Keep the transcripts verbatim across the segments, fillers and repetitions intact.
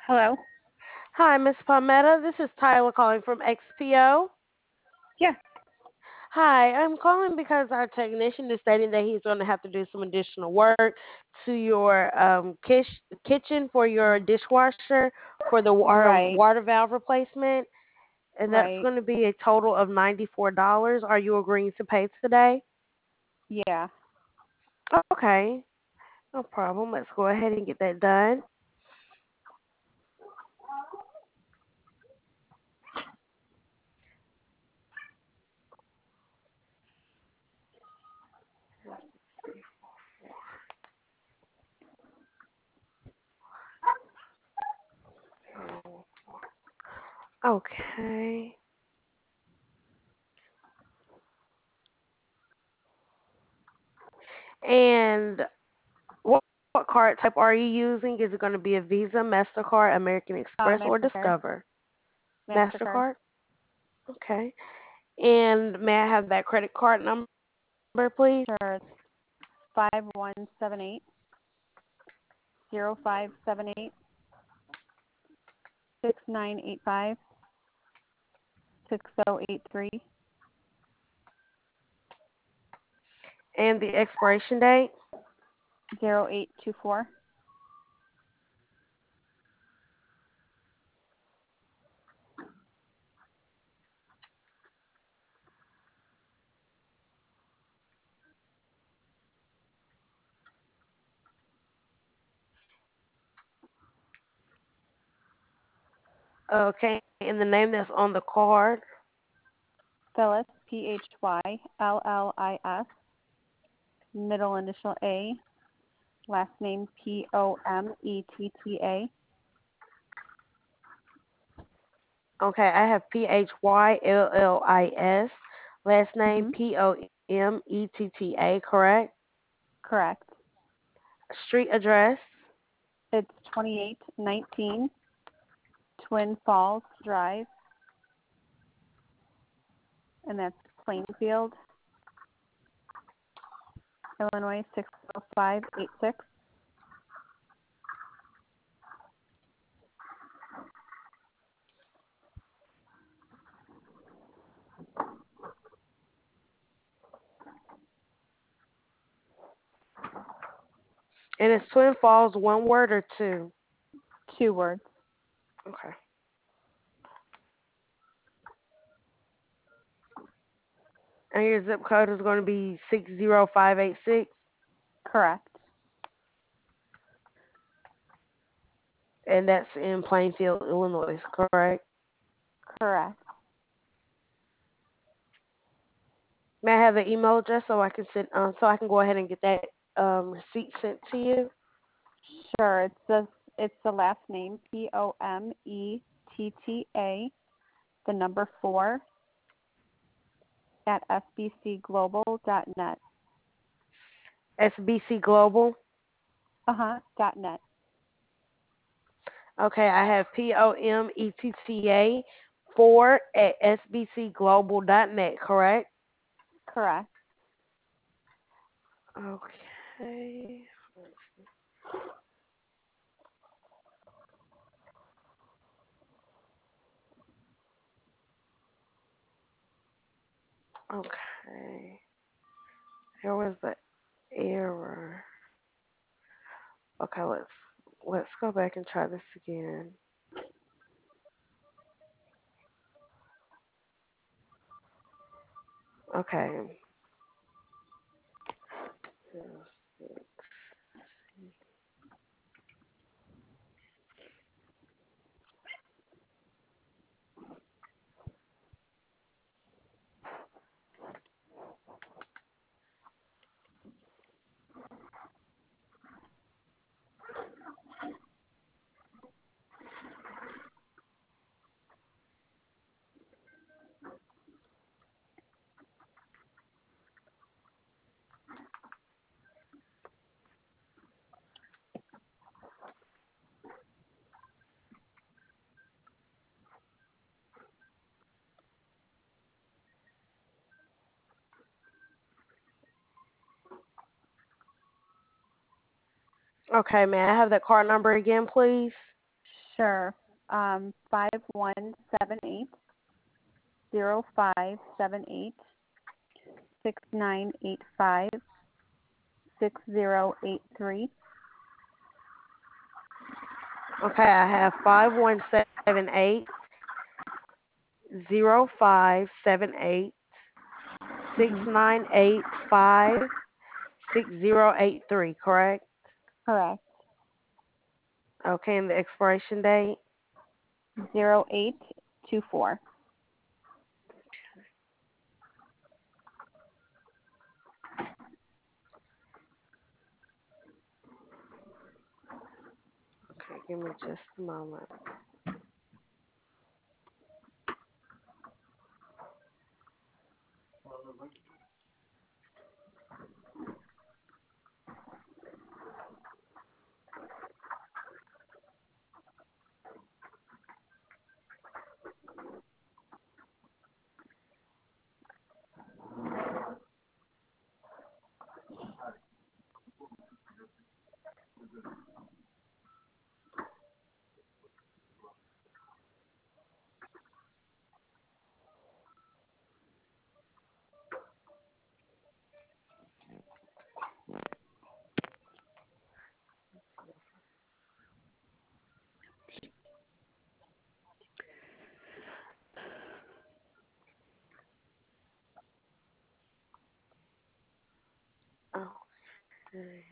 Hello? Hi, Miss Palmetto. This is Tyler calling from X P O. Yeah. Hi, I'm calling because our technician is stating that he's going to have to do some additional work to your um, kish- kitchen for your dishwasher for the um, Right. water valve replacement, and that's Right. going to be a total of ninety-four dollars. Are you agreeing to pay today? Yeah. Okay, no problem. Let's go ahead and get that done. Okay. And What, what card type are you using? Is it going to be a Visa, MasterCard, American Uh, Express, or Mastercard. Discover? Mastercard. MasterCard? Okay. And may I have that credit card number, please? Sure. It's five one seven eight zero five seven eight six nine eight five six zero eight three And the expiration date? zero eight two four. Okay. And the name that's on the card? Phyllis, P H Y L L I S, middle initial A, last name P O M E T T A. Okay. I have P H Y L L I S, last name Mm-hmm. P O M E T T A, correct? Correct. Street address? It's twenty-eight nineteen Twin Falls Drive, and that's Plainfield, Illinois six zero five eight six. And it's Twin Falls, one word or two? Two words. Okay. And your zip code is going to be six zero five eight six? Correct. And that's in Plainfield, Illinois, correct? Correct. May I have the email address so I can send, um, so I can go ahead and get that um, receipt sent to you? Sure. It's the it's the last name P O M E T T A, the number four at s b c global dot net. S B C Global. Uh huh. Dot net. Okay, I have P O M E T T A four at S B C global dot net, correct? Correct. Okay. Okay. Here was the error. Okay, let's let's go back and try this again. Okay. Okay, may I have that card number again, please? Sure. Um, five one seven eight zero five seven eight six nine eight five six zero eight three. Okay, I have five one seven eight zero five seven eight six Mm-hmm. nine eight five six zero eight three, correct? Correct. Okay, and the expiration date? Zero eight two four. Okay, give me just a moment. Okay.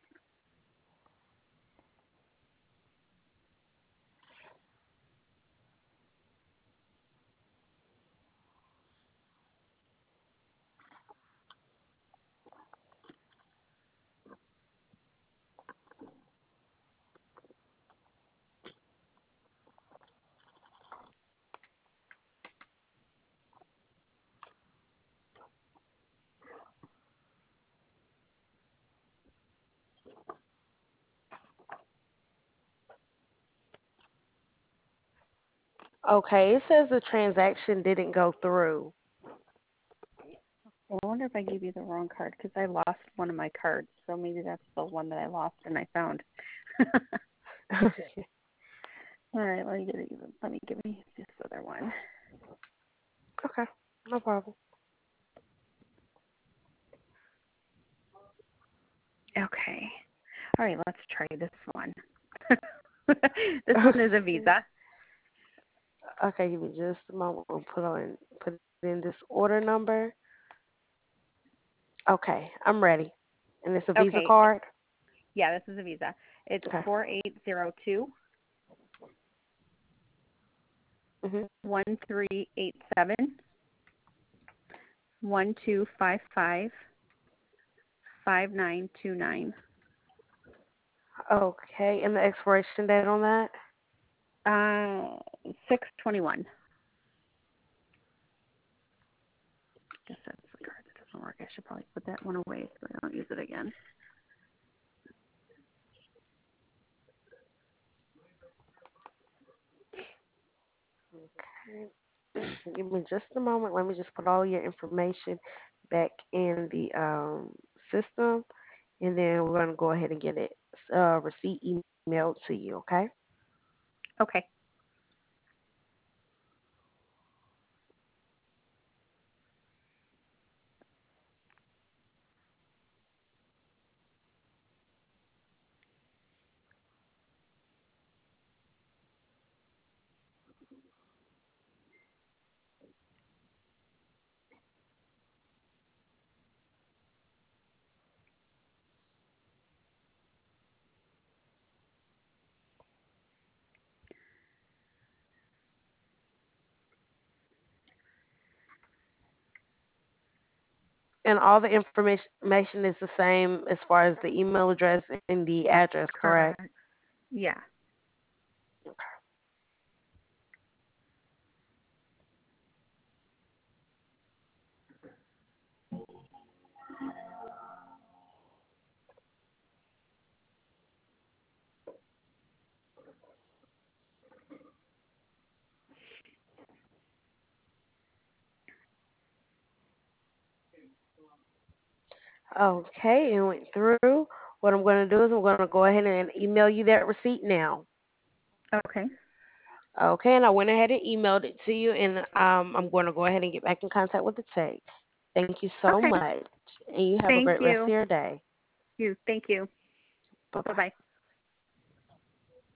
Okay, it says the transaction didn't go through. Well, I wonder if I gave you the wrong card because I lost one of my cards. So maybe that's the one that I lost and I found. Okay. All right, let me give you. Let me give you this other one. Okay, no problem. Okay. All right, let's try this one. This one is a Visa. Okay, give me just a moment. We'll put on put in this order number. Okay, I'm ready. And it's a Visa Okay. card? Yeah, this is a Visa. It's Okay. four eight zero two Mhm. one three eight seven one two five five five nine two nine. Okay, and the expiration date on that? Uh, six twenty one. Guess that's the card that doesn't work. I should probably put that one away so I don't use it again. Okay. Give me just a moment. Let me just put all your information back in the um, system, and then we're going to go ahead and get it uh, receipt emailed to you, okay? Okay. And all the information is the same as far as the email address and the address, correct? Correct. Yeah. Okay, it went through. What I'm going to do is I'm going to go ahead and email you that receipt now. Okay. Okay, and I went ahead and emailed it to you, and um, I'm going to go ahead and get back in contact with the tech. Thank you so Okay. much, and you have a Thank great rest of you. your day. You. Thank you. Bye Bye bye. bye.